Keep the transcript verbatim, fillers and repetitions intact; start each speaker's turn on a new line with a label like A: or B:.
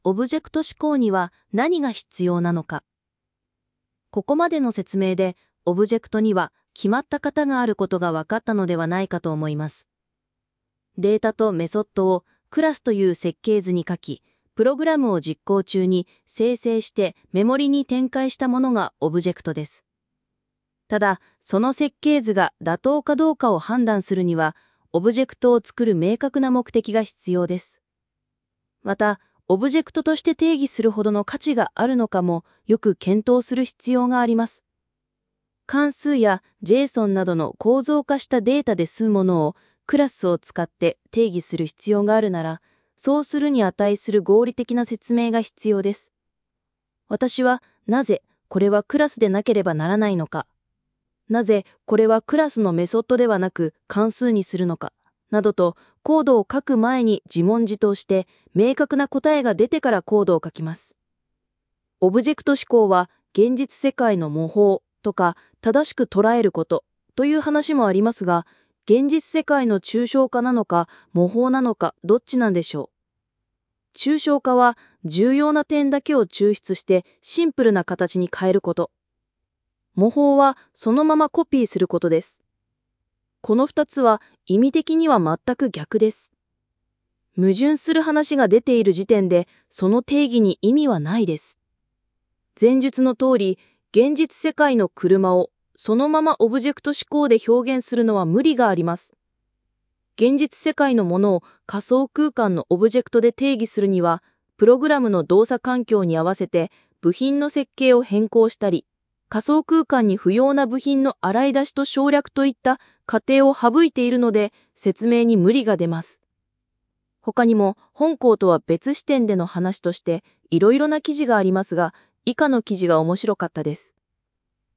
A: オブジェクト思考には何が必要なのか。ここまでの説明で、オブジェクトには決まった型があることが分かったのではないかと思います。データとメソッドをクラスという設計図に書き、プログラムを実行中に生成してメモリに展開したものがオブジェクトです。ただ、その設計図が妥当かどうかを判断するには、オブジェクトを作る明確な目的が必要です。また、オブジェクトとして定義するほどの価値があるのかもよく検討する必要があります。関数や ジェイソン などの構造化したデータで済むものをクラスを使って定義する必要があるなら、そうするに値する合理的な説明が必要です。私はなぜこれはクラスでなければならないのか、なぜこれはクラスのメソッドではなく関数にするのか、などとコードを書く前に自問自答して明確な答えが出てからコードを書きます。オブジェクト思考は現実世界の模倣とか正しく捉えることという話もありますが、現実世界の抽象化なのか模倣なのかどっちなんでしょう。抽象化は重要な点だけを抽出してシンプルな形に変えること。模倣はそのままコピーすることです。この二つは意味的には全く逆です。矛盾する話が出ている時点でその定義に意味はないです。前述の通り、現実世界の車をそのままオブジェクト思考で表現するのは無理があります。現実世界のものを仮想空間のオブジェクトで定義するには、プログラムの動作環境に合わせて部品の設計を変更したり、仮想空間に不要な部品の洗い出しと省略といった過程を省いているので説明に無理が出ます。他にも本項とは別視点での話としていろいろな記事がありますが、以下の記事が面白かったです。